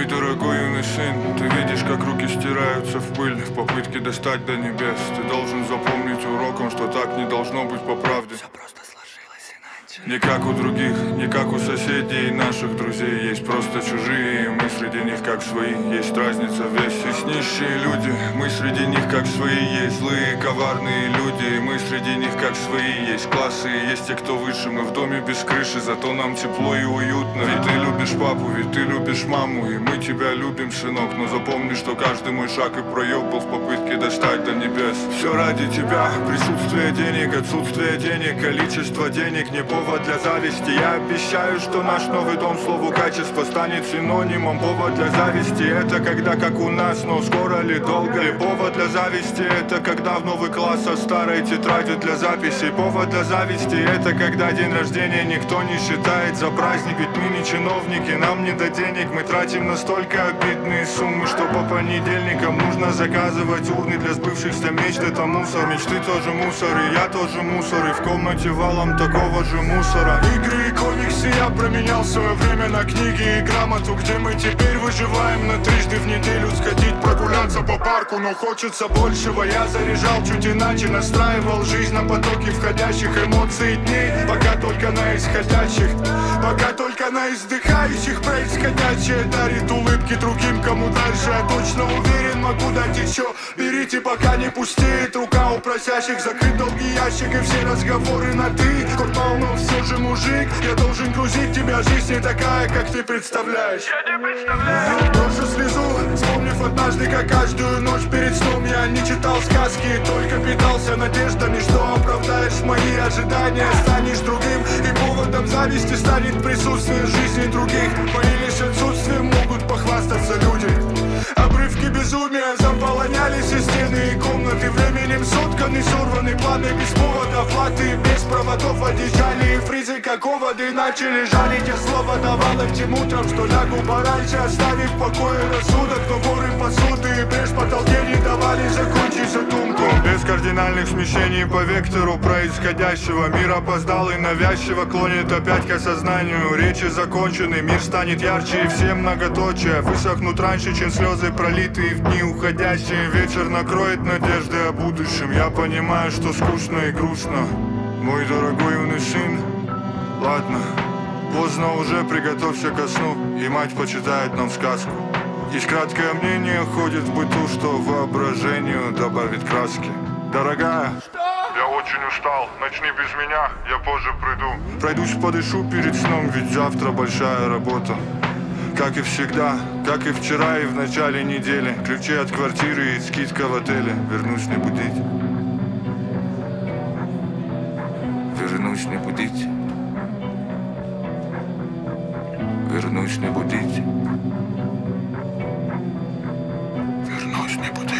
дорогой юный сын, ты видишь, как руки стираются в пыль в попытке достать до небес. Ты должен запомнить уроком, что так не должно быть по правде. Все просто сложилось иначе. Не как у других, не как у соседей и наших друзей. Есть просто чужие, и мы среди них как свои. Есть разница в весе. Есть нищие люди, мы среди них как свои. Есть злые, коварные люди, и мы среди них как свои. Есть классы, и есть те, кто выше. Мы в доме без крыши, зато нам тепло и уютно. Ведь ты любишь папу, ведь ты любишь маму, и мы тебя любим, сынок. Но запомни, что каждый мой шаг и проеб был в попытке достать до небес. Все ради тебя, присутствие денег, отсутствие денег, количество денег не повод для зависти. Я обещаю, что наш новый дом слову качества станет синонимом. Повод для зависти — это когда как у нас, но скоро ли, долго ли. Повод для зависти — это когда в новый класс со старой тетрадью для записей. Повод для зависти — это когда день рождения никто не считает за праздник. Ведь мы не чиновники, нам не до денег. Мы тратим настолько обидные суммы, что по понедельникам нужно заказывать урны для сбывшихся мечт. Это мусор, мечты тоже мусор, и я тоже мусор. И в комнате валом такого же мусора. Игры и комиксы я променял свое время на книги и грамоту, где мы теперь выживаем на трижды в неделю сходить прогуляться по парку. Но хочется большего, я заряжал чуть иначе, настраивал жизнь на потоки входящих эмоций дней. Пока только на исходящих, пока только на издыхающих. Происходящее дарит улыбки другим, кому дальше я точно уверен могу дать еще. Берите, пока не пустеет рука у просящих. Закрыть долгий ящик и все разговоры на ты. Хоть полно все же мужик, я должен грузить тебя. Жизнь не такая, как ты представляешь. Я не представляю. Брошу слезу, вспомнив однажды, как каждую ночь перед сном я не читал сказки, только питался надеждами, что оправдаешь мои ожидания. Станешь другим, и поводом зависти станет присутствие жизни других. Мои лишь отсутствием могут похвастаться люди. Обрывки безумия заполоняли все стены и комнаты. Временем сотканы, сорваны планы без повода. Платы без проводов одержали, и фризы как оводы начали жалить. Я слово давал этим утром, что лягу пораньше, оставив в покое рассудок. Но воры посуды и брешь в потолке не давали закончить задумку. Без кардинальных смещений по вектору происходящего. Мир опоздал и навязчиво клонит опять к осознанию. Речи закончены, мир станет ярче и все многоточие высохнут раньше, чем слезы, пролитые в дни уходящие. Вечер накроет надежды о будущем. Я понимаю, что скучно и грустно, мой дорогой юный сын. Ладно, поздно уже, приготовься ко сну, и мать почитает нам сказку. Есть краткое мнение, ходит в быту, что воображению добавит краски. Дорогая, я очень устал, начни без меня, я позже приду. Пройдусь, подышу перед сном, ведь завтра большая работа. Как и всегда, как и вчера и в начале недели. Ключи от квартиры и скидка в отеле. Вернусь не будить. Вернусь не будить. Вернусь не будить. Вернусь не будить.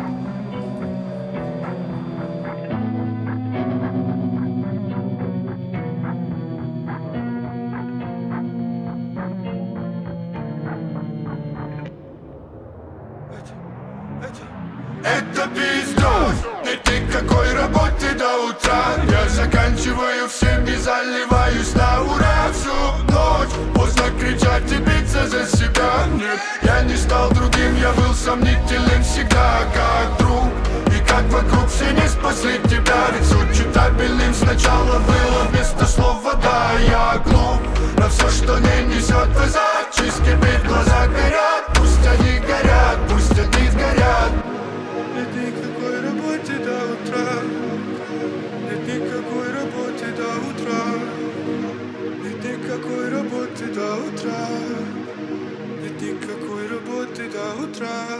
Это пиздос, найти какой работы до утра. Я заканчиваю всем и заливаюсь на ура. Всю ночь поздно кричать и биться за себя. Нет, я не стал другим, я был сомнителен всегда. Как друг, и как вокруг все не спасли тебя. Ведь суть читабельным сначала было вместо слов вода. Я глуп на все, что не несет назад. Чист кипит, глаза горят, пусть они горят, пусть они сгорят. Нет никакой работы до утра. Нет никакой работы до утра. Нет никакой работы до утра. Нет никакой работы до утра.